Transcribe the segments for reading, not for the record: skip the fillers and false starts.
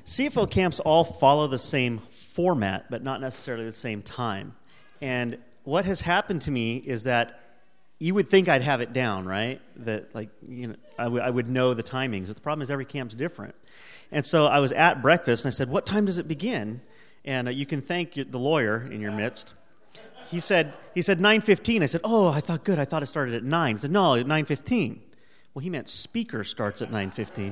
CFO camps all follow the same format, but not necessarily the same time. And what has happened to me is that you would think I'd have it down, right? That, like, you know, I would know the timings. But the problem is every camp's different. And so I was at breakfast, and I said, "What time does it begin?" And you can thank the lawyer in your midst. He said 9:15. I said, "Oh, I thought good. I thought it started at 9." He said, "No, 9:15." Well, he meant speaker starts at 9:15.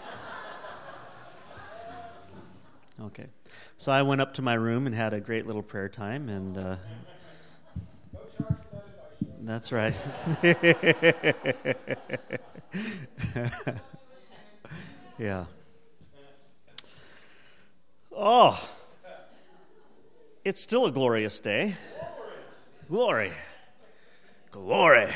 Okay. So I went up to my room and had a great little prayer time, and that's right. Yeah. Oh, it's still a glorious day. Glory. Glory.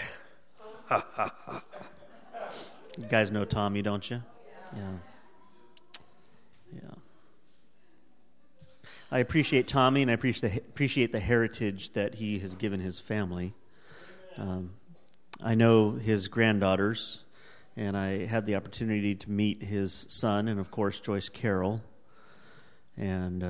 You guys know Tommy, don't you? Yeah. Yeah. I appreciate Tommy, and I appreciate the heritage that he has given his family. I know his granddaughters, and I had the opportunity to meet his son, and of course Joyce Carroll. And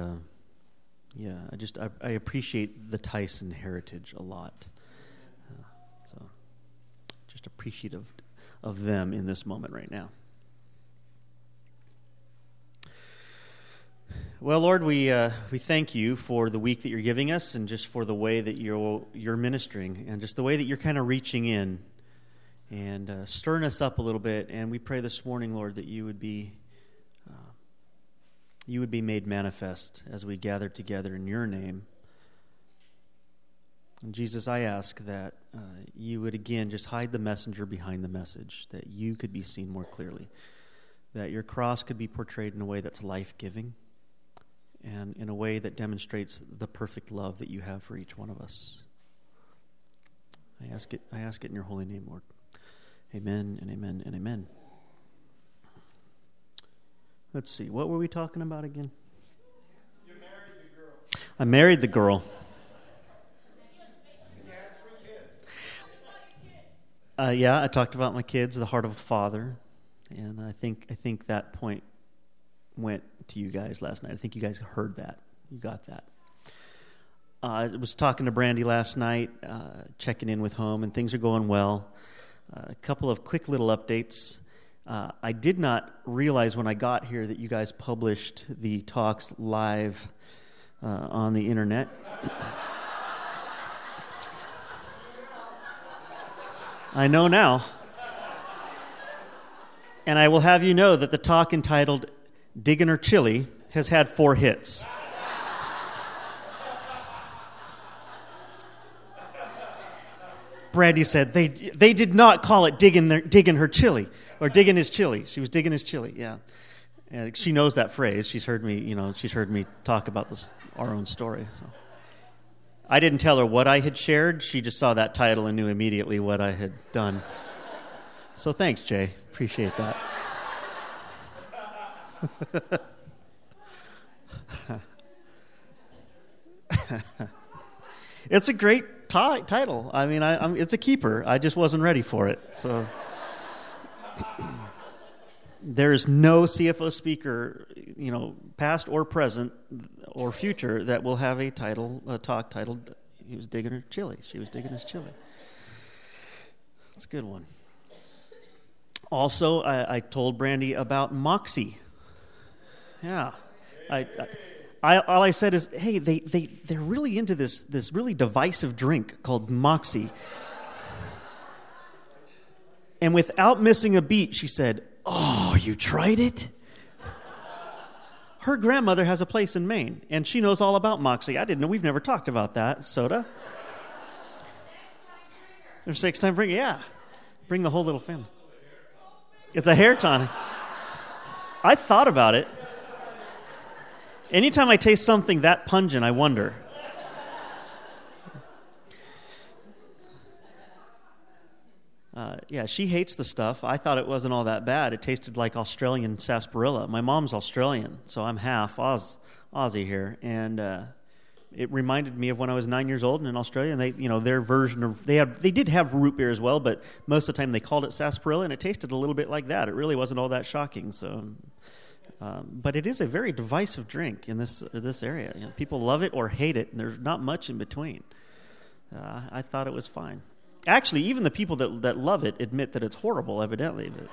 I appreciate the Tyson heritage a lot. So just appreciative of them in this moment right now. Well, Lord, we thank you for the week that you're giving us, and just for the way that you're ministering, and just the way that you're kind of reaching in and stirring us up a little bit. And we pray this morning, Lord, that you would be made manifest as we gather together in your name. And Jesus, I ask that you would again just hide the messenger behind the message, that you could be seen more clearly, that your cross could be portrayed in a way that's life-giving, and in a way that demonstrates the perfect love that you have for each one of us. I ask it in your holy name, Lord. Amen and amen and amen. Let's see, what were we talking about again? You married the girl. I married the girl. You had 3 kids. Yeah, I talked about my kids, the heart of a father, and I think that point went to you guys last night. I think you guys heard that. You got that. I was talking to Brandy last night, checking in with home, and things are going well. A couple of quick little updates. I did not realize when I got here that you guys published the talks live on the internet. I know now. And I will have you know that the talk entitled Diggin' Her Chili has had 4 hits. Brandy said they did not call it digging her chili, or digging his chili. She was digging his chili, yeah. And she knows that phrase. She's heard me talk about our own story. So I didn't tell her what I had shared. She just saw that title and knew immediately what I had done. So thanks, Jay. Appreciate that. It's a great title. I mean, it's a keeper. I just wasn't ready for it. So there is no CFO speaker, past or present or future, that will have a talk titled "He was digging her chili." She was digging his chili. That's a good one. Also, I told Brandy about Moxie. Yeah, all I said is, hey, they're really into this really divisive drink called Moxie. And without missing a beat, she said, "Oh, you tried it?" Her grandmother has a place in Maine, and she knows all about Moxie. I didn't know. We've never talked about that soda. There's 6-time drinker. Yeah, bring the whole little family. It's a hair tonic. I thought about it. Anytime I taste something that pungent, I wonder. Yeah, she hates the stuff. I thought it wasn't all that bad. It tasted like Australian sarsaparilla. My mom's Australian, so I'm half Aussie here, and it reminded me of when I was 9 years old and in Australia. And they, their version of they did have root beer as well, but most of the time they called it sarsaparilla, and it tasted a little bit like that. It really wasn't all that shocking. So But it is a very divisive drink in this area. People love it or hate it, and there's not much in between. I thought it was fine. Actually, even the people that love it admit that it's horrible, evidently. But,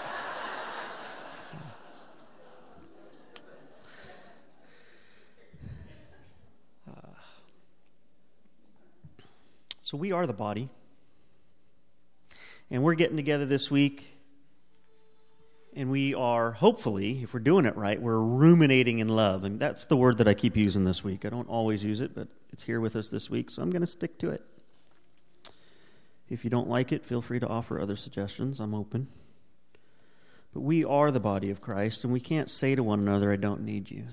so we are the body. And we're getting together this week, and we are, hopefully, if we're doing it right, we're ruminating in love. And that's the word that I keep using this week. I don't always use it, but it's here with us this week, so I'm going to stick to it. If you don't like it, feel free to offer other suggestions. I'm open. But we are the body of Christ, and we can't say to one another, I don't need you.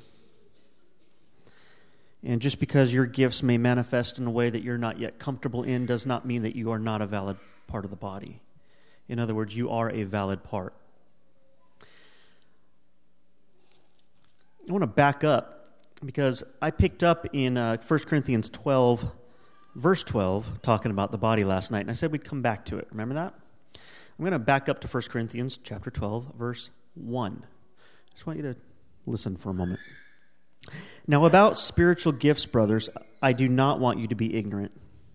And just because your gifts may manifest in a way that you're not yet comfortable in does not mean that you are not a valid part of the body. In other words, you are a valid part. I want to back up because I picked up in 1 Corinthians 12, verse 12, talking about the body last night, and I said we'd come back to it. Remember that? I'm going to back up to 1 Corinthians chapter 12, verse 1. I just want you to listen for a moment. Now, about spiritual gifts, brothers, I do not want you to be ignorant.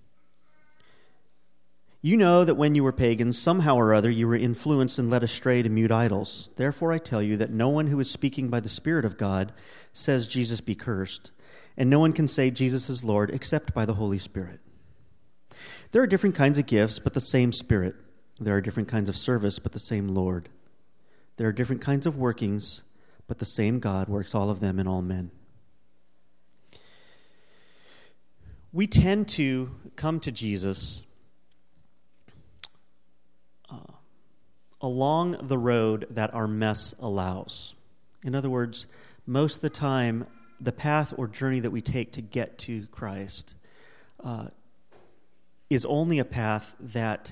You know that when you were pagans, somehow or other you were influenced and led astray to mute idols. Therefore I tell you that no one who is speaking by the Spirit of God says Jesus be cursed, and no one can say Jesus is Lord except by the Holy Spirit. There are different kinds of gifts, but the same Spirit. There are different kinds of service, but the same Lord. There are different kinds of workings, but the same God works all of them in all men. We tend to come to Jesus along the road that our mess allows. In other words, most of the time, the path or journey that we take to get to Christ is only a path that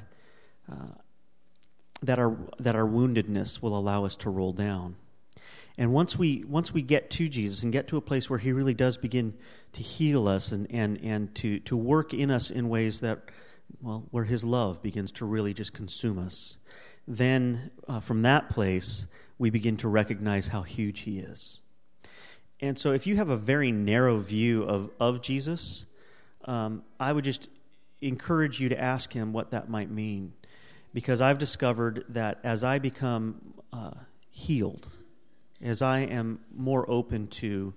our woundedness will allow us to roll down. And once we get to Jesus and get to a place where He really does begin to heal us and to work in us in ways that, well, where His love begins to really just consume us, then from that place, we begin to recognize how huge He is. And so if you have a very narrow view of Jesus, I would just encourage you to ask Him what that might mean. Because I've discovered that as I become healed, as I am more open to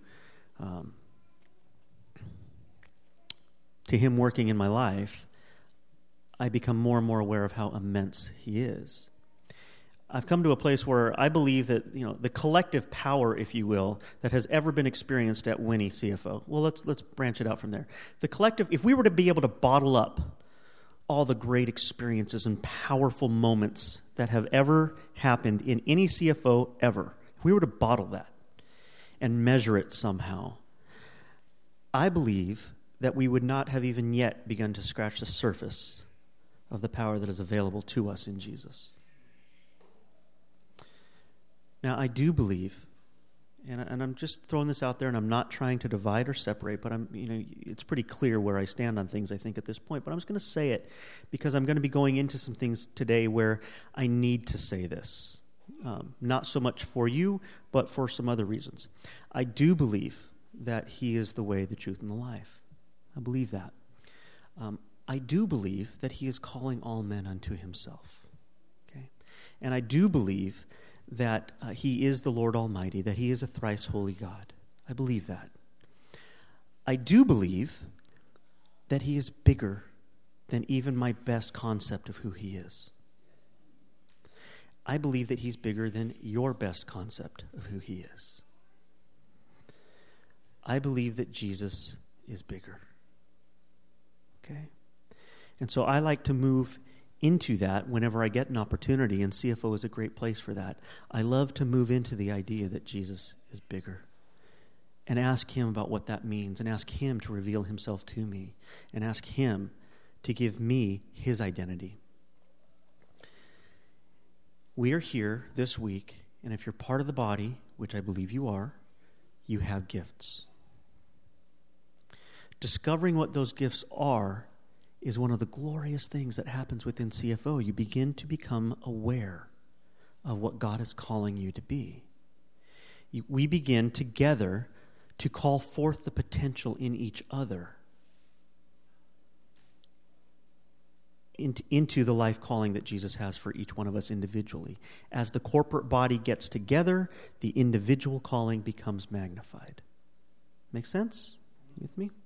Him working in my life, I become more and more aware of how immense He is. I've come to a place where I believe that, the collective power, if you will, that has ever been experienced at Winnie CFO. Well, let's branch it out from there. The collective, if we were to be able to bottle up all the great experiences and powerful moments that have ever happened in any CFO ever, if we were to bottle that and measure it somehow, I believe that we would not have even yet begun to scratch the surface of the power that is available to us in Jesus. Now, I do believe, and I'm just throwing this out there, and I'm not trying to divide or separate, but it's pretty clear where I stand on things, I think, at this point. But I'm just going to say it because I'm going to be going into some things today where I need to say this. Not so much for you, but for some other reasons. I do believe that He is the way, the truth, and the life. I believe that. I do believe that He is calling all men unto Himself. Okay, and I do believe that He is the Lord Almighty, that He is a thrice holy God. I believe that. I do believe that He is bigger than even my best concept of who He is. I believe that He's bigger than your best concept of who He is. I believe that Jesus is bigger. Okay? And so I like to move into that whenever I get an opportunity, and CFO is a great place for that. I love to move into the idea that Jesus is bigger and ask Him about what that means and ask Him to reveal Himself to me and ask Him to give me His identity. We are here this week, and if you're part of the body, which I believe you are, you have gifts. Discovering what those gifts are is one of the glorious things that happens within CFO. You begin to become aware of what God is calling you to be. we begin together to call forth the potential in each other into the life calling that Jesus has for each one of us individually. As the corporate body gets together, the individual calling becomes magnified. Make sense? You with me?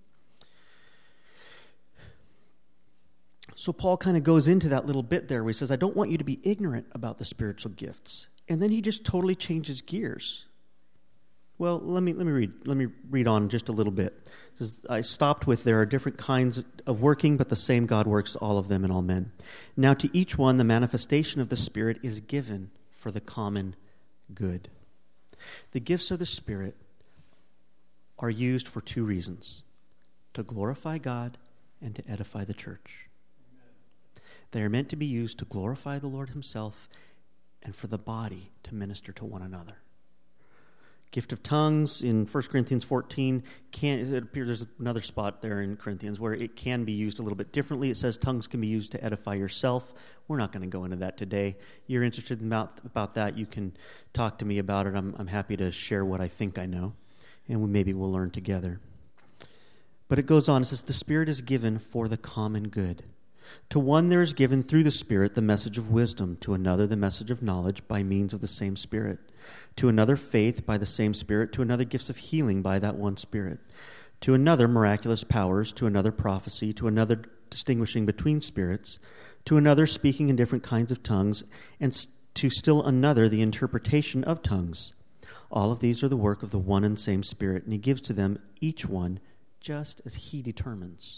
So Paul kind of goes into that little bit there where he says, I don't want you to be ignorant about the spiritual gifts. And then he just totally changes gears. Well, let me read on just a little bit. It says, I stopped with, there are different kinds of working, but the same God works all of them in all men. Now to each one, the manifestation of the Spirit is given for the common good. The gifts of the Spirit are used for two reasons: to glorify God and to edify the church. They are meant to be used to glorify the Lord himself and for the body to minister to one another. Gift of tongues in 1 Corinthians 14, it appears there's another spot there in Corinthians where it can be used a little bit differently. It says tongues can be used to edify yourself. We're not going to go into that today. You're interested about that, you can talk to me about it. I'm happy to share what I think I know, and maybe we'll learn together. But it goes on, it says, the Spirit is given for the common good. To one there is given through the Spirit the message of wisdom, to another the message of knowledge by means of the same Spirit, to another faith by the same Spirit, to another gifts of healing by that one Spirit, to another miraculous powers, to another prophecy, to another distinguishing between spirits, to another speaking in different kinds of tongues, and to still another the interpretation of tongues. All of these are the work of the one and same Spirit, and he gives to them each one just as he determines.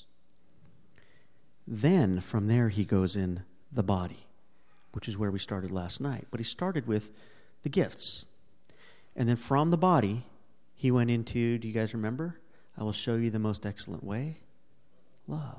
Then, from there, he goes in the body, which is where we started last night. But he started with the gifts. And then from the body, he went into, do you guys remember? I will show you the most excellent way. Love.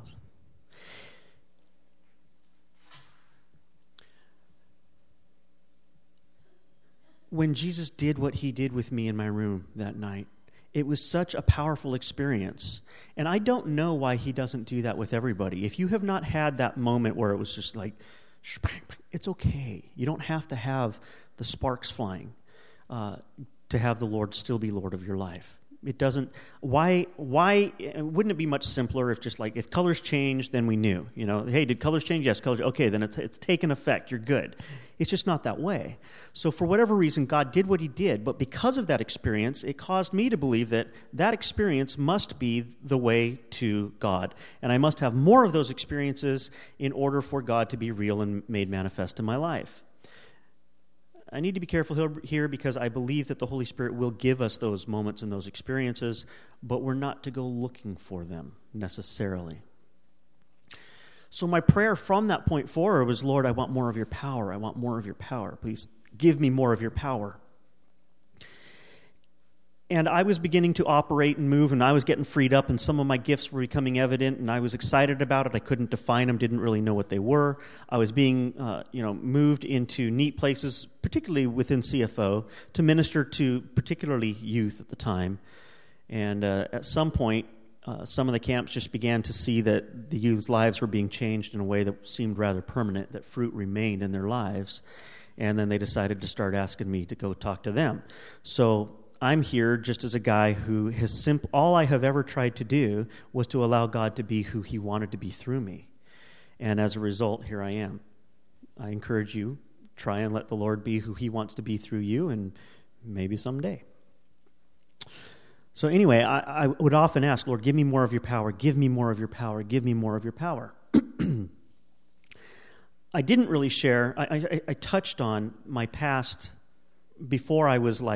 When Jesus did what he did with me in my room that night, it was such a powerful experience. And I don't know why he doesn't do that with everybody. If you have not had that moment where it was just like, it's okay. You don't have to have the sparks flying to have the Lord still be Lord of your life. It doesn't, wouldn't it be much simpler if colors changed, then we knew, hey, did colors change? Yes, colors, okay, then it's taken effect, you're good. It's just not that way. So for whatever reason, God did what he did, but because of that experience, it caused me to believe that experience must be the way to God. And I must have more of those experiences in order for God to be real and made manifest in my life. I need to be careful here because I believe that the Holy Spirit will give us those moments and those experiences, but we're not to go looking for them necessarily. So my prayer from that point forward was, Lord, I want more of your power. I want more of your power. Please give me more of your power. And I was beginning to operate and move, and I was getting freed up, and some of my gifts were becoming evident, and I was excited about it. I couldn't define them, didn't really know what they were. I was being moved into neat places, particularly within CFO, to minister to particularly youth at the time. And at some point, some of the camps just began to see that the youth's lives were being changed in a way that seemed rather permanent, that fruit remained in their lives. And then they decided to start asking me to go talk to them. So I'm here just as a guy who has all I have ever tried to do was to allow God to be who he wanted to be through me. And as a result, here I am. I encourage you, try and let the Lord be who he wants to be through you, and maybe someday. So anyway, I would often ask, Lord, give me more of your power, give me more of your power, give me more of your power. I didn't really share, I touched on my past before I was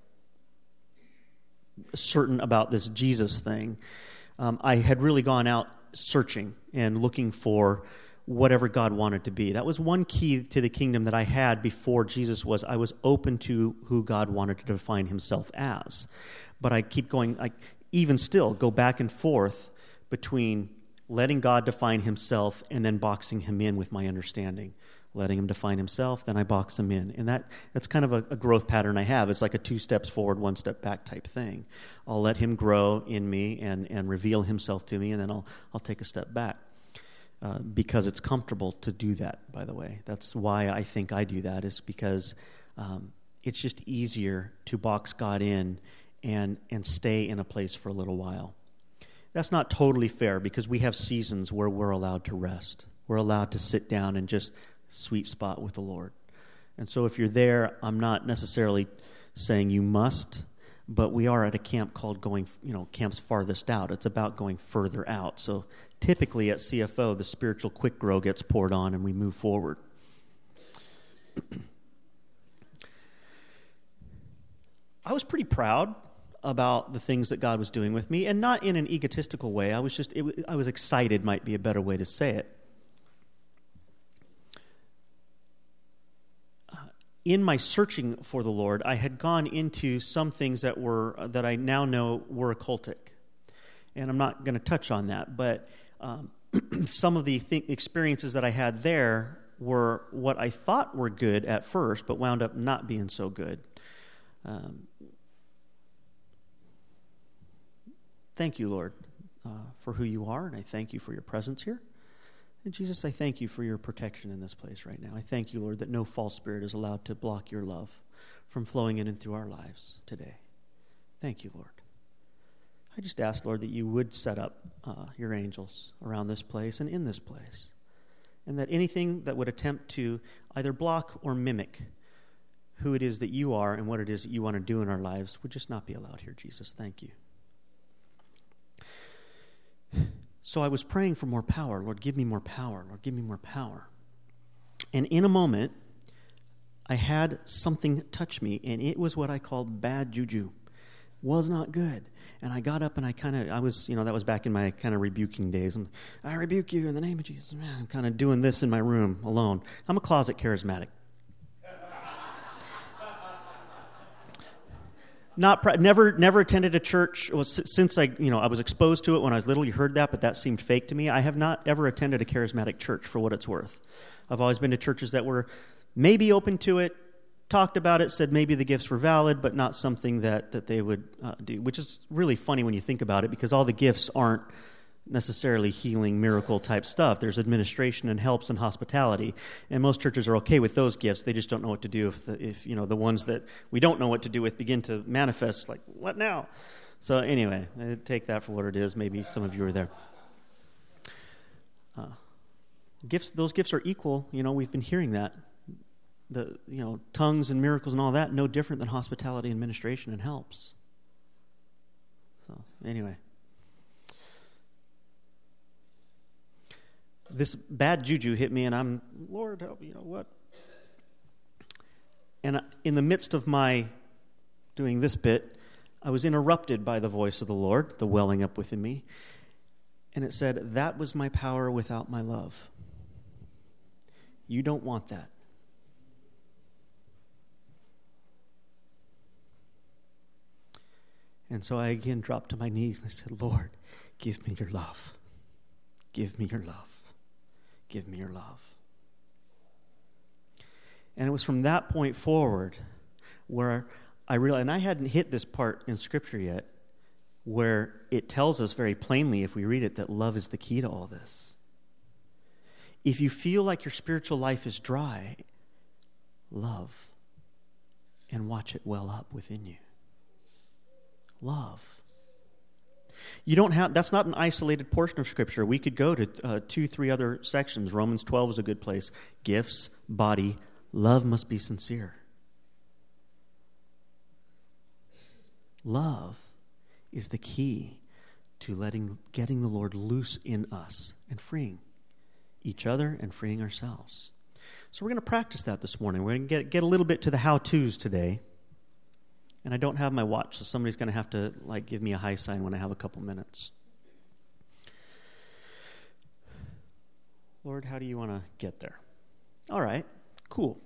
certain about this Jesus thing. I had really gone out searching and looking for whatever God wanted to be. That was one key to the kingdom that I had before Jesus was I was open to who God wanted to define himself as. But I keep going, even still, go back and forth between letting God define himself and then boxing him in with my understanding. Letting him define himself, then I box him in. And that's kind of a growth pattern I have. It's like a 2 steps forward, 1 step back type thing. I'll let him grow in me and reveal himself to me, and then I'll take a step back. Because it's comfortable to do that, by the way. That's why I think I do that, is because it's just easier to box God in and stay in a place for a little while. That's not totally fair because we have seasons where we're allowed to rest. We're allowed to sit down and just sweet spot with the Lord. And so if you're there, I'm not necessarily saying you must, but we are at a camp called Camp's Farthest Out. It's about going further out. So typically at CFO, the spiritual quick grow gets poured on and we move forward. I was pretty proud about the things that God was doing with me, and not in an egotistical way. I was excited might be a better way to say it. In my searching for the Lord, I had gone into some things that I now know were occultic. And I'm not going to touch on that, but some of the experiences that I had there were what I thought were good at first, but wound up not being so good. Thank you, Lord, for who you are, and I thank you for your presence here. And Jesus, I thank you for your protection in this place right now. I thank you, Lord, that no false spirit is allowed to block your love from flowing in and through our lives today. Thank you, Lord. I just ask, Lord, that you would set up your angels around this place and in this place, and that anything that would attempt to either block or mimic who it is that you are and what it is that you want to do in our lives would just not be allowed here, Jesus. Thank you. So I was praying for more power. Lord, give me more power. Lord, give me more power. And in a moment, I had something touch me, and it was what I called bad juju. Was not good. And I got up and that was back in my kind of rebuking days. I rebuke you in the name of Jesus. Man, I'm kind of doing this in my room alone. I'm a closet charismatic. Never attended a church. Well, since I was exposed to it when I was little. You heard that, but that seemed fake to me. I have not ever attended a charismatic church for what it's worth. I've always been to churches that were maybe open to it, talked about it, said maybe the gifts were valid, but not something that they would do. Which is really funny when you think about it, because all the gifts aren't necessarily healing miracle type stuff. There's administration and helps and hospitality, and most churches are okay with those gifts. They just don't know what to do if the ones that we don't know what to do with begin to manifest. Like, what now? So anyway, I take that for what it is. Maybe some of you are there. Those gifts are equal. We've been hearing that. The tongues and miracles and all that, no different than hospitality, administration, and helps. So anyway. This bad juju hit me, and I'm, Lord, help me, what? And in the midst of my doing this bit, I was interrupted by the voice of the Lord, the welling up within me, and it said, that was my power without my love. You don't want that. And so I again dropped to my knees, and I said, Lord, give me your love. Give me your love. Give me your love. And it was from that point forward where I realized, and I hadn't hit this part in Scripture yet, where it tells us very plainly, if we read it, that love is the key to all this. If you feel like your spiritual life is dry, love and watch it well up within you. Love. That's not an isolated portion of Scripture. We could go to 2-3 other sections. Romans 12 is a good place. Gifts, body, love must be sincere. Love is the key to getting the Lord loose in us and freeing each other and freeing ourselves. So we're going to practice that this morning. We're going to get a little bit to the how-tos today. And I don't have my watch, so somebody's going to have to give me a high sign when I have a couple minutes. Lord, how do you want to get there? All right, cool.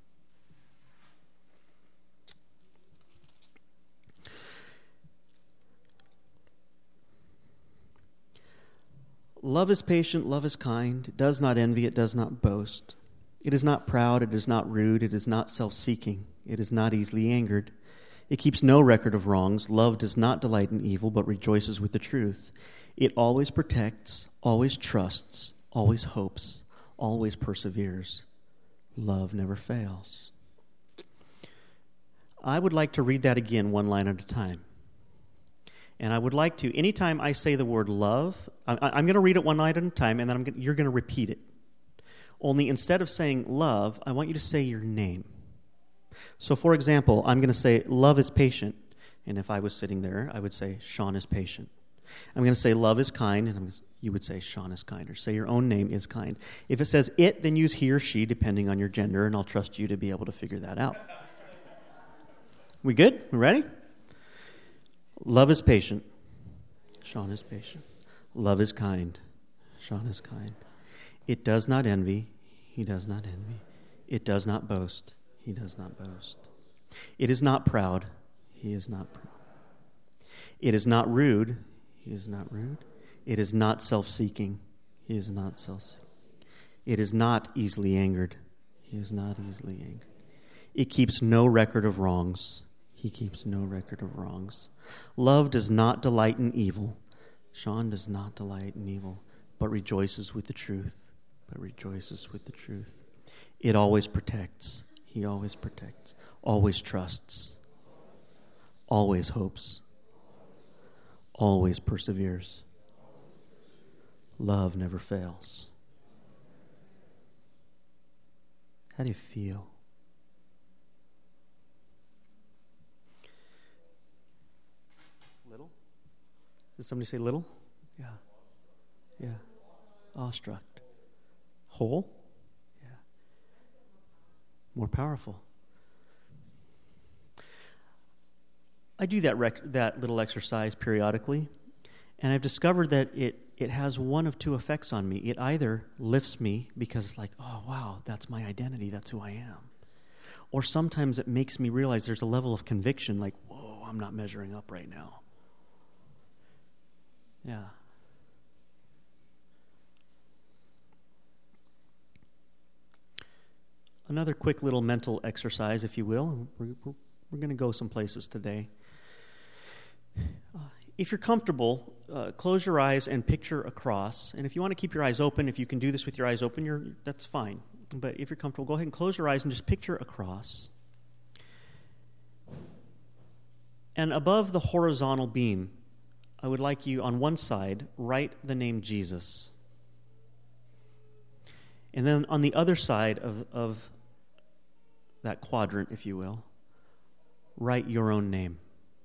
Love is patient, love is kind, it does not envy, it does not boast. It is not proud, it is not rude, it is not self-seeking, it is not easily angered. It keeps no record of wrongs. Love does not delight in evil, but rejoices with the truth. It always protects, always trusts, always hopes, always perseveres. Love never fails. I would like to read that again one line at a time. And I would like to, anytime I say the word love, I'm going to read it one line at a time, and then you're going to repeat it. Only instead of saying love, I want you to say your name. So, for example, I'm going to say, love is patient. And if I was sitting there, I would say, Sean is patient. I'm going to say, love is kind, and you would say, Sean is kind, or say your own name is kind. If it says it, then use he or she, depending on your gender, and I'll trust you to be able to figure that out. We good? We ready? Love is patient. Sean is patient. Love is kind. Sean is kind. It does not envy. He does not envy. It does not boast. He does not boast. It is not proud. He is not proud. It is not rude. He is not rude. It is not self-seeking. He is not self-seeking. It is not easily angered. He is not easily angered. It keeps no record of wrongs. He keeps no record of wrongs. Love does not delight in evil. Sean does not delight in evil, but rejoices with the truth. But rejoices with the truth. It always protects. He always protects. Always trusts. Always hopes. Always perseveres. Love never fails. How do you feel? Little? Did somebody say little? Yeah. Yeah. Awestruck. Whole? Yeah. More powerful. I do that little exercise periodically, and I've discovered that it has one of two effects on me. It either lifts me because it's like, oh, wow, that's my identity, that's who I am. Or sometimes it makes me realize there's a level of conviction like, whoa, I'm not measuring up right now. Yeah. Another quick little mental exercise, if you will. We're going to go some places today. If you're comfortable, close your eyes and picture a cross. And if you want to keep your eyes open, if you can do this with your eyes open, that's fine. But if you're comfortable, go ahead and close your eyes and just picture a cross. And above the horizontal beam, I would like you, on one side, write the name Jesus. And then on the other side of that quadrant, if you will, write your own name.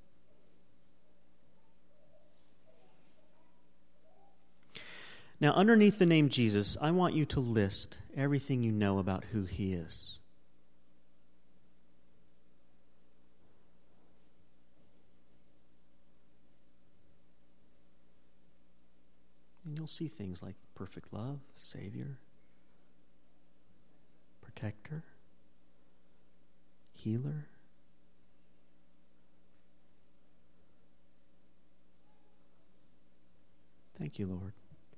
Now, underneath the name Jesus, I want you to list everything you know about who he is. And you'll see things like perfect love, Savior, protector, healer. Thank you, Lord.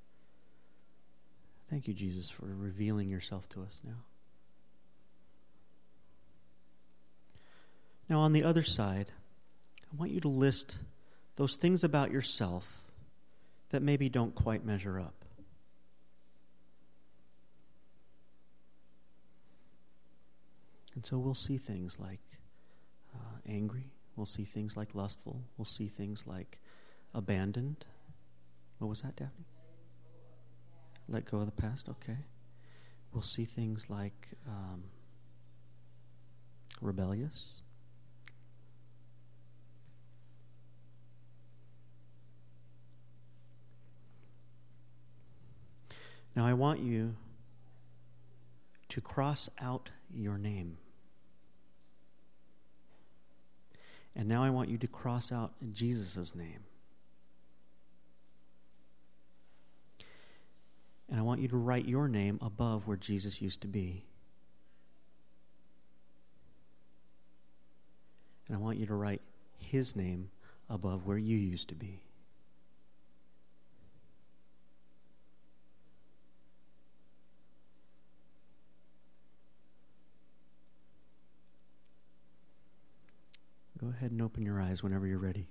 Thank you, Jesus, for revealing yourself to us now. Now, on the other side, I want you to list those things about yourself that maybe don't quite measure up. And so we'll see things like angry. We'll see things like lustful. We'll see things like abandoned. What was that, Daphne? Let go of the past, okay. We'll see things like rebellious. Now I want you to cross out your name. And now I want you to cross out Jesus' name. And I want you to write your name above where Jesus used to be. And I want you to write his name above where you used to be. Go ahead and open your eyes whenever you're ready.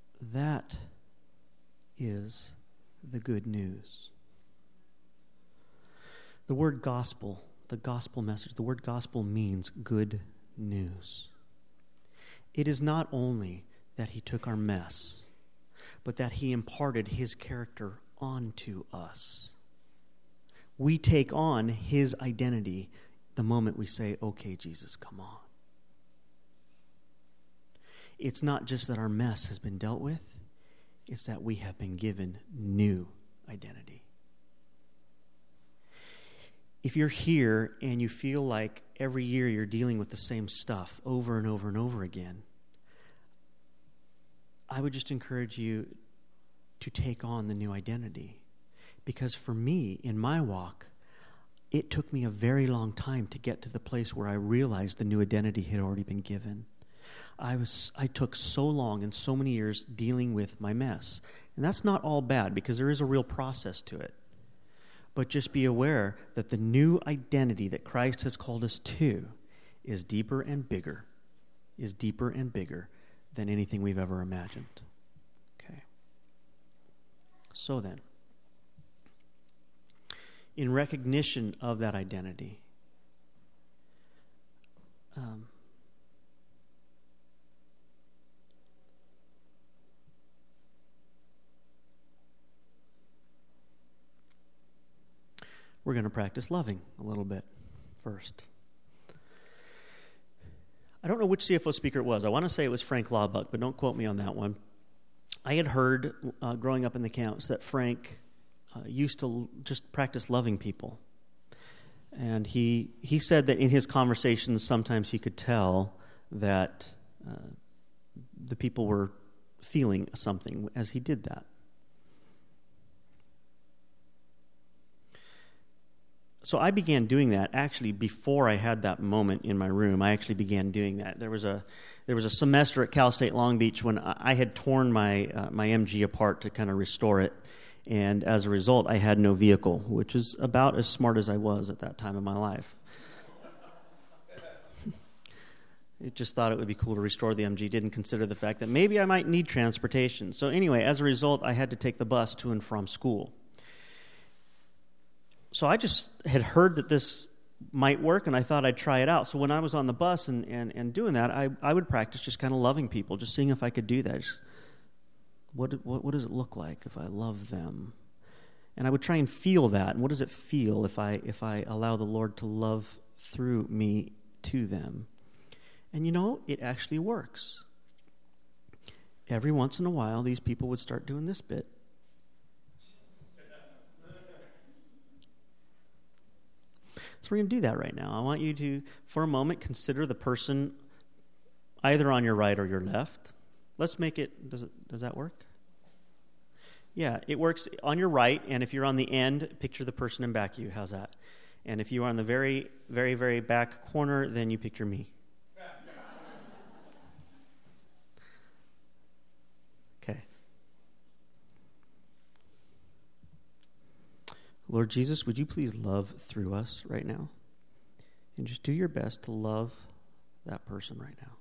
That is the good news. The word gospel, the gospel message, the word gospel means good news. It is not only that he took our mess, but that he imparted his character onto us. We take on his identity the moment we say, okay, Jesus, come on. It's not just that our mess has been dealt with, it's that we have been given new identity. If you're here and you feel like every year you're dealing with the same stuff over and over and over again, I would just encourage you to take on the new identity. Because for me, in my walk, it took me a very long time to get to the place where I realized the new identity had already been given. I took so long and so many years dealing with my mess. And that's not all bad, because there is a real process to it. But just be aware that the new identity that Christ has called us to is deeper and bigger than anything we've ever imagined. Okay. So then, in recognition of that identity, we're going to practice loving a little bit first. I don't know which CFO speaker it was. I want to say it was Frank Laubuck, but don't quote me on that one. I had heard growing up in the camps that Frank used to just practice loving people. And he said that in his conversations, sometimes he could tell that the people were feeling something as he did that. So I began doing that actually before I had that moment in my room. I actually began doing that. There was a semester at Cal State Long Beach when I had torn my MG apart to kind of restore it, and as a result, I had no vehicle, which is about as smart as I was at that time in my life. It just thought it would be cool to restore the MG. Didn't consider the fact that maybe I might need transportation. So anyway, as a result, I had to take the bus to and from school. So I just had heard that this might work, and I thought I'd try it out. So when I was on the bus and doing that, I would practice just kind of loving people, just seeing if I could do that. Just, what does it look like if I love them? And I would try and feel that. And what does it feel if I allow the Lord to love through me to them? And you know, it actually works. Every once in a while, these people would start doing this bit. So we're going to do that right now. I want you to, for a moment, consider the person either on your right or your left. Let's make it, does that work? Yeah, it works on your right, and if you're on the end, picture the person in back of you. How's that? And if you are on the very, very, very back corner, then you picture me. Okay. Lord Jesus, would you please love through us right now? And just do your best to love that person right now.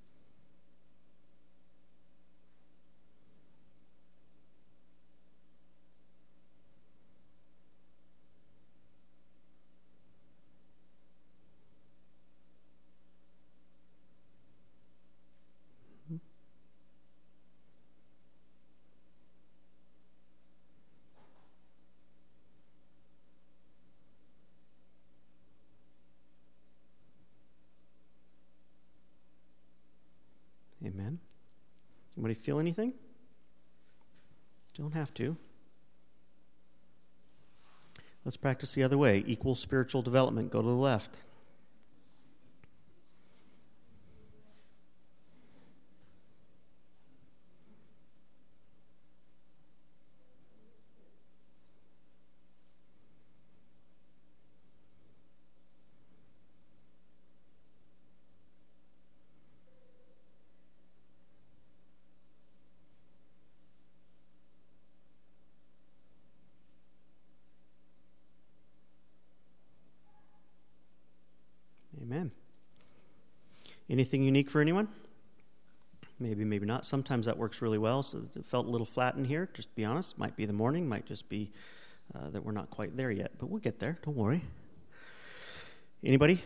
Amen. Anybody feel anything? Don't have to. Let's practice the other way. Equal spiritual development. Go to the left. Amen. Anything unique for anyone? Maybe, maybe not. Sometimes that works really well. So it felt a little flat in here, just to be honest. Might be the morning, might just be that we're not quite there yet, but we'll get there. Don't worry. Anybody?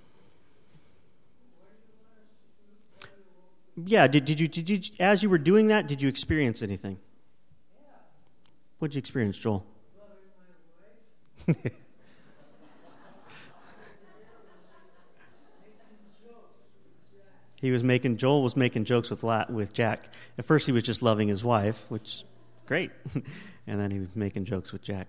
Yeah, did you, as you were doing that, did you experience anything? What did you experience, Joel? Joel was making jokes with Jack. At first he was just loving his wife, which, great. And then he was making jokes with Jack.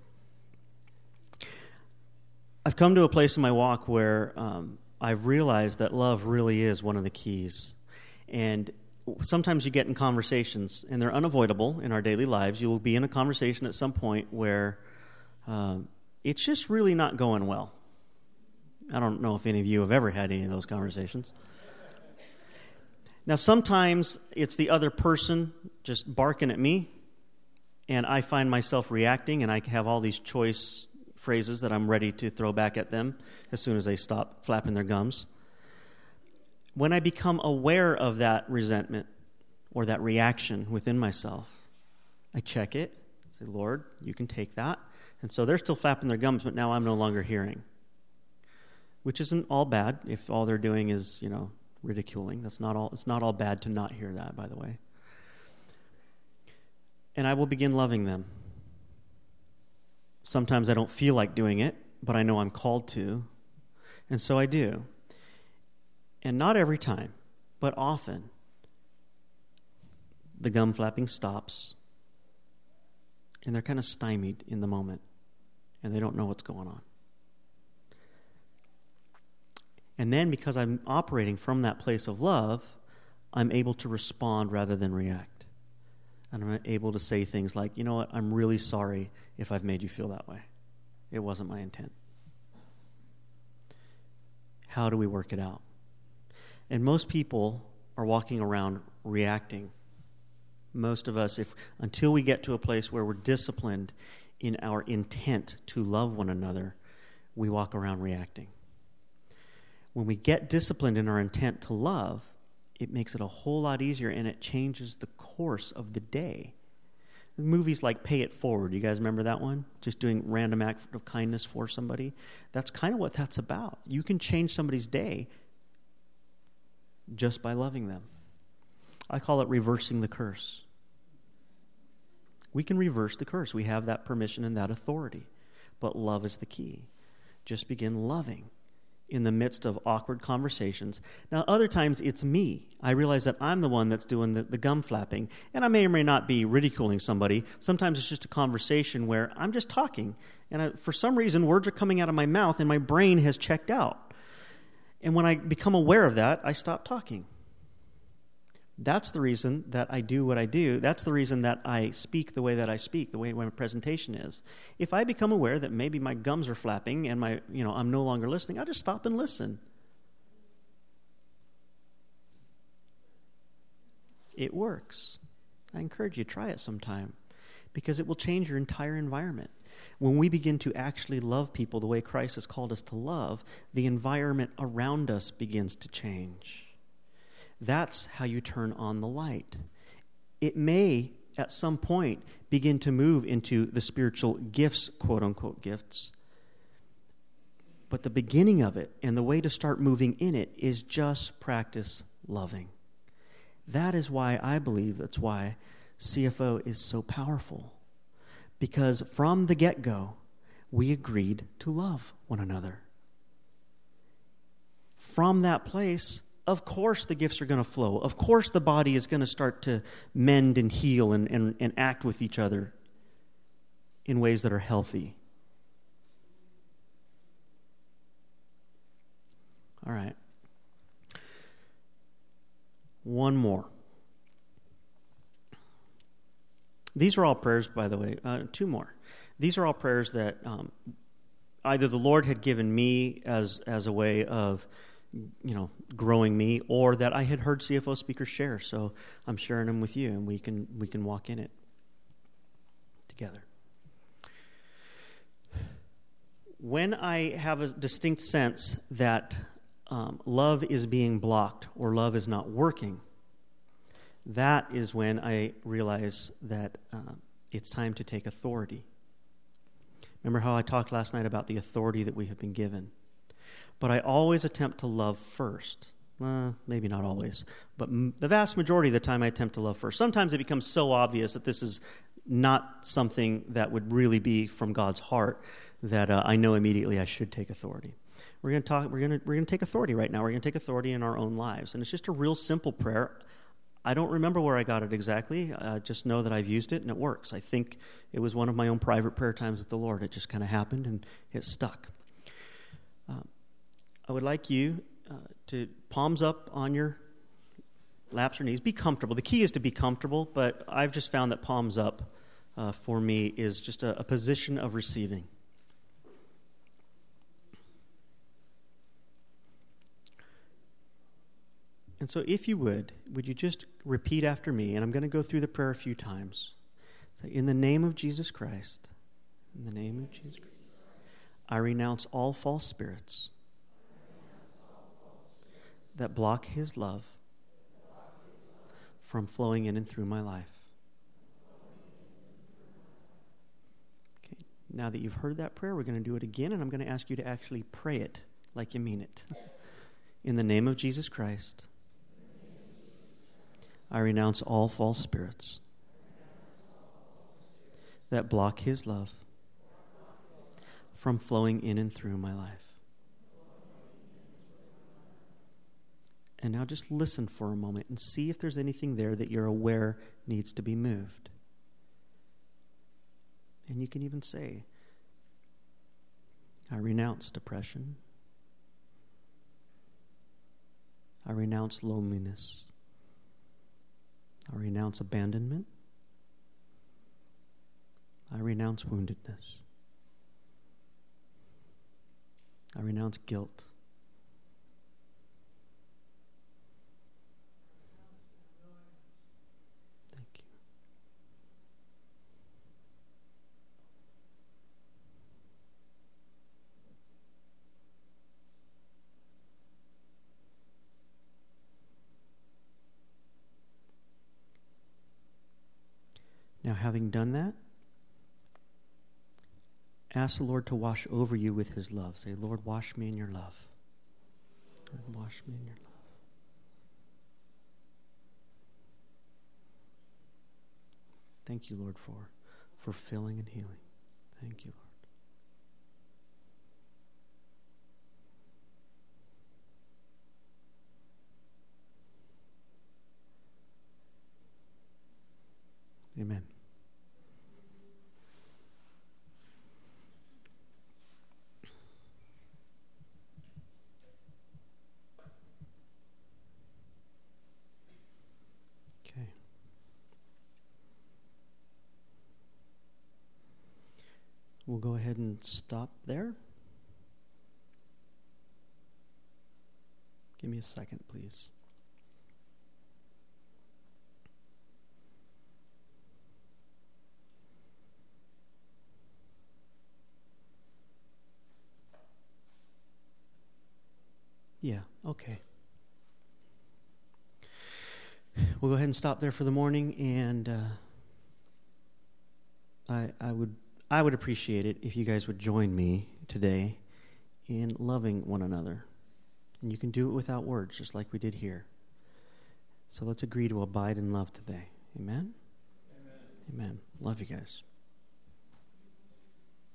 I've come to a place in my walk where I've realized that love really is one of the keys. And sometimes you get in conversations, and they're unavoidable in our daily lives. You will be in a conversation at some point where it's just really not going well. I don't know if any of you have ever had any of those conversations. Now, sometimes it's the other person just barking at me, and I find myself reacting, and I have all these choice phrases that I'm ready to throw back at them as soon as they stop flapping their gums. When I become aware of that resentment or that reaction within myself, I check it, say, Lord, you can take that. And so they're still flapping their gums, but now I'm no longer hearing, which isn't all bad if all they're doing is, ridiculing. It's not all bad to not hear that, by the way. And I will begin loving them. Sometimes I don't feel like doing it, but I know I'm called to, and so I do. And not every time, but often, the gum flapping stops, and they're kind of stymied in the moment, and they don't know what's going on. And then, because I'm operating from that place of love, I'm able to respond rather than react. And I'm able to say things like, you know what, I'm really sorry if I've made you feel that way. It wasn't my intent. How do we work it out? And most people are walking around reacting. Most of us, until we get to a place where we're disciplined in our intent to love one another, we walk around reacting. When we get disciplined in our intent to love, it makes it a whole lot easier, and it changes the course of the day. Movies like Pay It Forward, you guys remember that one? Just doing random act of kindness for somebody. That's kind of what that's about. You can change somebody's day just by loving them. I call it reversing the curse. We can reverse the curse. We have that permission and that authority. But love is the key. Just begin loving in the midst of awkward conversations. Now, other times it's me. I realize that I'm the one that's doing the gum flapping, and I may or may not be ridiculing somebody. Sometimes it's just a conversation where I'm just talking, and for some reason words are coming out of my mouth, and my brain has checked out. And when I become aware of that, I stop talking. That's the reason that I do what I do. That's the reason that I speak the way that I speak, the way my presentation is. If I become aware that maybe my gums are flapping and I'm no longer listening, I'll just stop and listen. It works. I encourage you to try it sometime because it will change your entire environment. When we begin to actually love people the way Christ has called us to love, the environment around us begins to change. That's how you turn on the light. It may, at some point, begin to move into the spiritual gifts, quote-unquote gifts. But the beginning of it and the way to start moving in it is just practice loving. That is why I believe that's why CFO is so powerful. Because from the get-go, we agreed to love one another. From that place, of course the gifts are going to flow. Of course the body is going to start to mend and heal and act with each other in ways that are healthy. All right. One more. These are all prayers, by the way. Two more. These are all prayers that either the Lord had given me as a way of growing me, or that I had heard CFO speakers share. So I'm sharing them with you, and we can walk in it together. When I have a distinct sense that love is being blocked or love is not working, that is when I realize that it's time to take authority. Remember how I talked last night about the authority that we have been given? But I always attempt to love first. Maybe not always, but the vast majority of the time I attempt to love first. Sometimes it becomes so obvious that this is not something that would really be from God's heart that I know immediately I should take authority. We're going to take authority right now. We're going to take authority in our own lives, and it's just a real simple prayer. I don't remember where I got it exactly. I just know that I've used it and it works. I think it was one of my own private prayer times with the Lord. It just kind of happened and it stuck. I would like you to palms up on your laps or knees. Be comfortable. The key is to be comfortable, but I've just found that palms up for me is just a position of receiving. And so if you would you just repeat after me, and I'm going to go through the prayer a few times. Say, in the name of Jesus Christ, in the name of Jesus Christ, I renounce all false spirits that block His love from flowing in and through my life. Okay, now that you've heard that prayer, we're going to do it again, and I'm going to ask you to actually pray it like you mean it. In the name of Jesus Christ, I renounce all false spirits that block His love from flowing in and through my life. And now just listen for a moment and see if there's anything there that you're aware needs to be moved. And you can even say, I renounce depression. I renounce loneliness. I renounce abandonment. I renounce woundedness. I renounce guilt. Thank you. Now, having done that, ask the Lord to wash over you with His love. Say, Lord, wash me in your love. Lord, wash me in your love. Thank you, Lord, for filling and healing. Thank you, Lord. Amen. Okay. We'll go ahead and stop there. Give me a second, please. Yeah, okay. We'll go ahead and stop there for the morning, and I would appreciate it if you guys would join me today in loving one another. And you can do it without words, just like we did here. So let's agree to abide in love today. Amen? Amen. Amen. Love you guys.